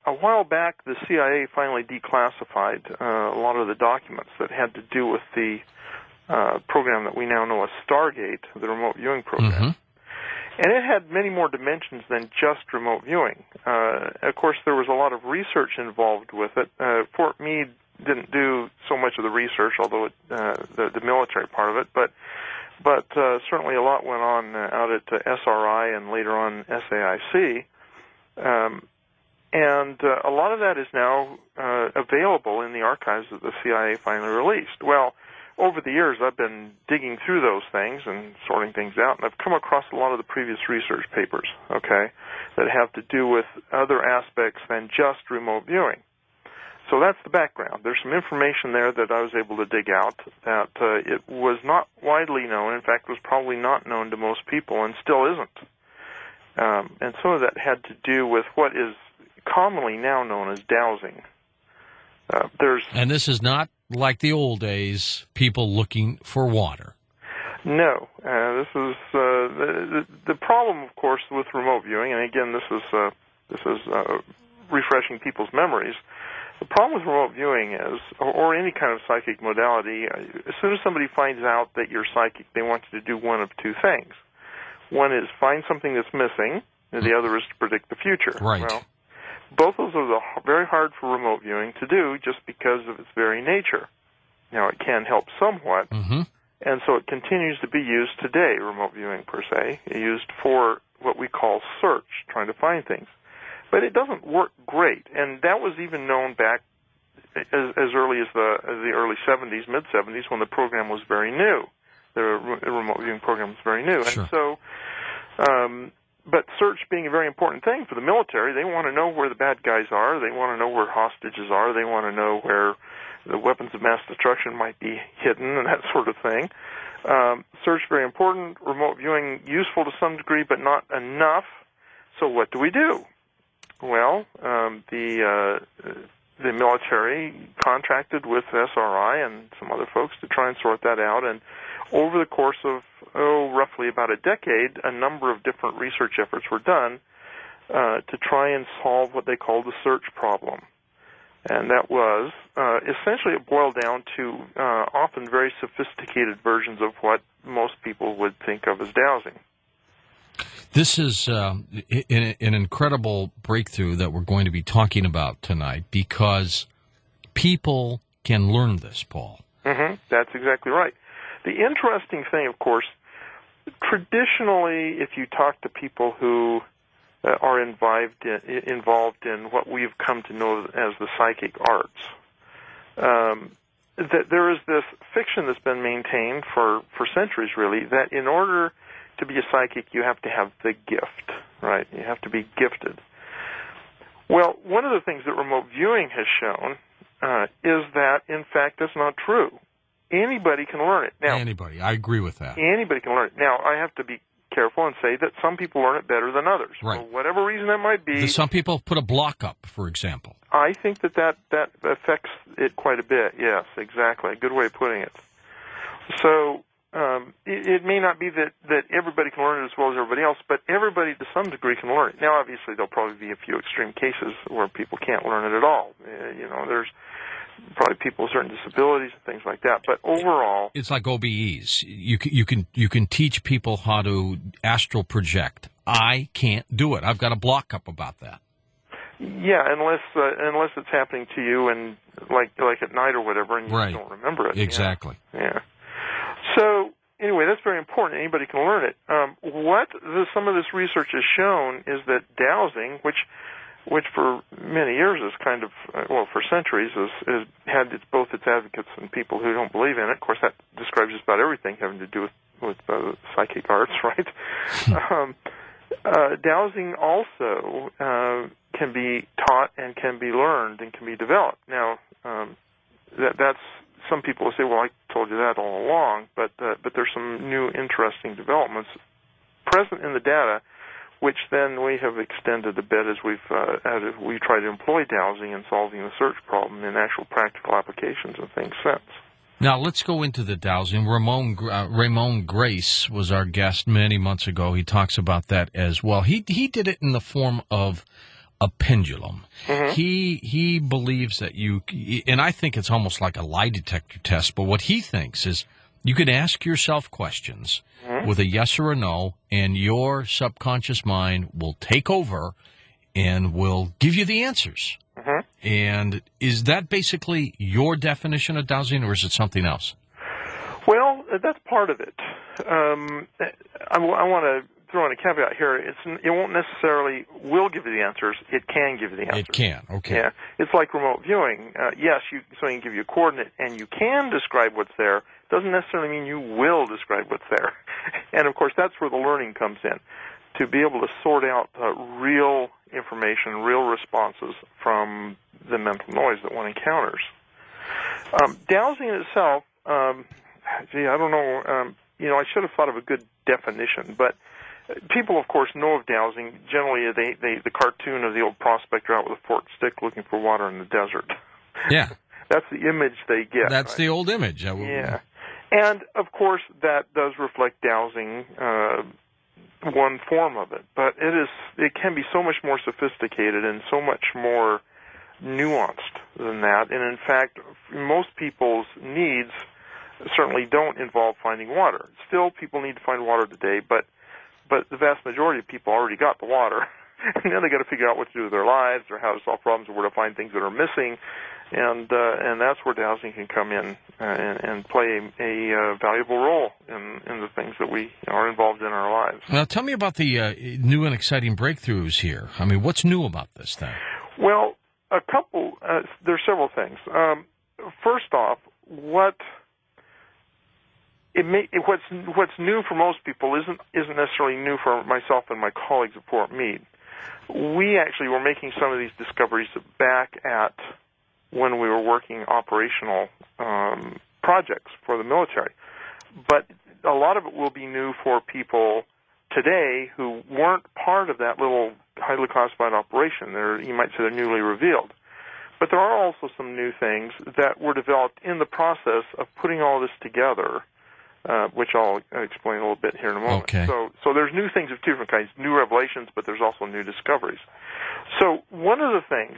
a while back, the CIA finally declassified a lot of the documents that had to do with the program that we now know as Stargate, the remote viewing program. Mm-hmm. And it had many more dimensions than just remote viewing. Of course, there was a lot of research involved with it. Fort Meade didn't do so much of the research, although the military part of it, but certainly a lot went on out at SRI and later on SAIC. And a lot of that is now available in the archives that the CIA finally released. Well, over the years, I've been digging through those things and sorting things out, and I've come across a lot of the previous research papers, okay, that have to do with other aspects than just remote viewing. So that's the background. There's some information there that I was able to dig out that it was not widely known. In fact, was probably not known to most people and still isn't. And some of that had to do with what is commonly now known as dowsing. And this is not like the old days, people looking for water. No. This is the problem, of course, with remote viewing, and again, this is refreshing people's memories. The problem with remote viewing is, or any kind of psychic modality, as soon as somebody finds out that you're psychic, they want you to do one of two things. One is find something that's missing, and the other is to predict the future. Right. Well, both of those are very hard for remote viewing to do just because of its very nature. Now, it can help somewhat, and so it continues to be used today, remote viewing per se, used for what we call search, trying to find things. But it doesn't work great, and that was even known back as early as the early 70s, mid-70s, when the program was very new. The remote viewing program was very new. Sure. And so, but search being a very important thing for the military, they want to know where the bad guys are, they want to know where hostages are, they want to know where the weapons of mass destruction might be hidden, and that sort of thing. Search very important, remote viewing useful to some degree, but not enough. So what do we do? Well, the military contracted with SRI and some other folks to try and sort that out, and over the course of, roughly about a decade, a number of different research efforts were done to try and solve what they called the search problem. And that was, essentially it boiled down to often very sophisticated versions of what most people would think of as dowsing. This is an incredible breakthrough that we're going to be talking about tonight because people can learn this, Paul. Mm-hmm. That's exactly right. The interesting thing, of course, traditionally, if you talk to people who are involved in what we've come to know as the psychic arts, that there is this fiction that's been maintained for centuries, really, that in order to be a psychic, you have to have the gift, right? You have to be gifted. Well, one of the things that remote viewing has shown is that, in fact, that's not true. Anybody can learn it. Now, anybody. I agree with that. Anybody can learn it. Now, I have to be careful and say that some people learn it better than others. Right. For whatever reason that might be. Some people put a block up, for example. I think that affects it quite a bit. Yes, exactly. A good way of putting it. So it may not be that everybody can learn it as well as everybody else, but everybody to some degree can learn it. Now, obviously, there'll probably be a few extreme cases where people can't learn it at all. There's probably people with certain disabilities and things like that. But overall, it's like OBEs. You can teach people how to astral project. I can't do it. I've got a block up about that. Yeah, unless it's happening to you and like at night or whatever, and you right. don't remember it. Exactly. Yeah. So anyway, that's very important. Anybody can learn it. What some of this research has shown is that dowsing, which for many years is kind of, for centuries, has had both its advocates and people who don't believe in it. Of course, that describes just about everything having to do with psychic arts, right? Dowsing also can be taught and can be learned and can be developed. Now, that's some people will say, well, I told you that all along, but there's some new interesting developments present in the data, which then we have extended a bit as we try to employ dowsing in solving the search problem in actual practical applications and things since. Now, let's go into the dowsing. Ramon Grace was our guest many months ago. He talks about that as well. He did it in the form of a pendulum. Mm-hmm. He believes that you, and I think it's almost like a lie detector test, but what he thinks is you could ask yourself questions with a yes or a no, and your subconscious mind will take over and will give you the answers. Mm-hmm. And is that basically your definition of dowsing, or is it something else? Well, that's part of it. I want to throw in a caveat here. It won't necessarily will give you the answers. It can give you the answers. It can, okay. Yeah, it's like remote viewing. Yes, something can give you a coordinate, and you can describe what's there. Doesn't necessarily mean you will describe what's there. And of course, that's where the learning comes in, to be able to sort out real information, real responses from the mental noise that one encounters. Dowsing itself. I don't know. I should have thought of a good definition, but people, of course, know of dowsing. Generally, the cartoon of the old prospector out with a forked stick looking for water in the desert. Yeah. That's the image they get. That's right? the old image. Yeah. And, of course, that does reflect dowsing, one form of it. But it can be so much more sophisticated and so much more nuanced than that. And, in fact, most people's needs certainly don't involve finding water. Still, people need to find water today, but the vast majority of people already got the water. And then they got to figure out what to do with their lives, or how to solve problems, or where to find things that are missing, and that's where dowsing can come in and play a valuable role in the things that we are involved in our lives. Now, tell me about the new and exciting breakthroughs here. I mean, what's new about this thing? Well, there's several things. First off, what's new for most people isn't necessarily new for myself and my colleagues at Fort Meade. We actually were making some of these discoveries back at when we were working operational projects for the military. But a lot of it will be new for people today who weren't part of that little highly classified operation. You might say they're newly revealed. But there are also some new things that were developed in the process of putting all this together, which I'll explain a little bit here in a moment. Okay. So there's new things of two different kinds, new revelations, but there's also new discoveries. So one of the things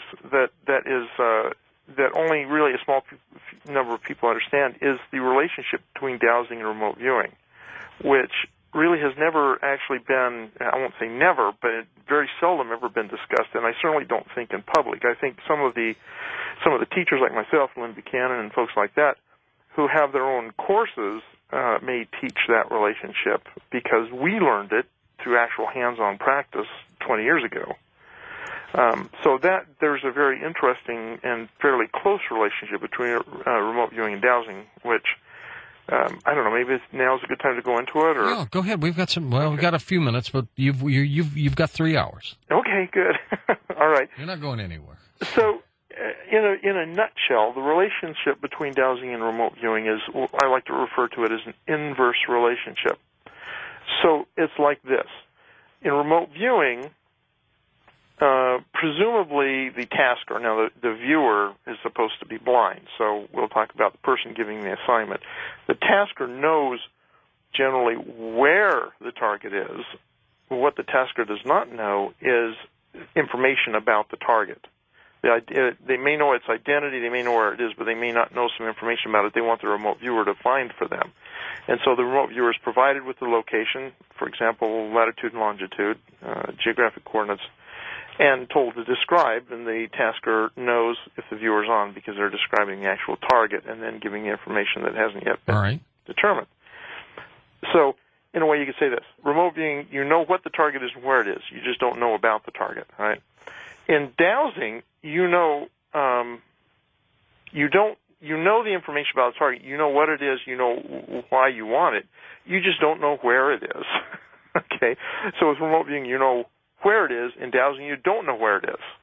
that only really a small number of people understand is the relationship between dowsing and remote viewing, which really has never actually been, I won't say never, but it very seldom ever been discussed, and I certainly don't think in public. I think some of the teachers like myself, Lynn Buchanan, and folks like that, who have their own courses, may teach that relationship because we learned it through actual hands-on practice 20 years ago. So that there's a very interesting and fairly close relationship between remote viewing and dowsing, which I don't know. Maybe now's a good time to go into it. Or yeah, go ahead. We've got we've got a few minutes, but you've got 3 hours. Okay, good. All right. You're not going anywhere. So, in a nutshell, the relationship between dowsing and remote viewing is, I like to refer to it as an inverse relationship. So it's like this: in remote viewing, presumably the tasker, now the viewer is supposed to be blind, so we'll talk about the person giving the assignment. The tasker knows generally where the target is. What the tasker does not know is information about the target. They may know its identity, they may know where it is, but they may not know some information about it they want the remote viewer to find for them. And so the remote viewer is provided with the location, for example, latitude and longitude, geographic coordinates, and told to describe, and the tasker knows if the viewer's on because they're describing the actual target and then giving the information that hasn't yet been determined. So, in a way, you could say this: remote viewing, you know what the target is and where it is. You just don't know about the target, right? In dowsing, you know the information about the target. You know what it is. You know why you want it. You just don't know where it is. Okay? So with remote viewing, you know where it is. In dowsing, you don't know where it is.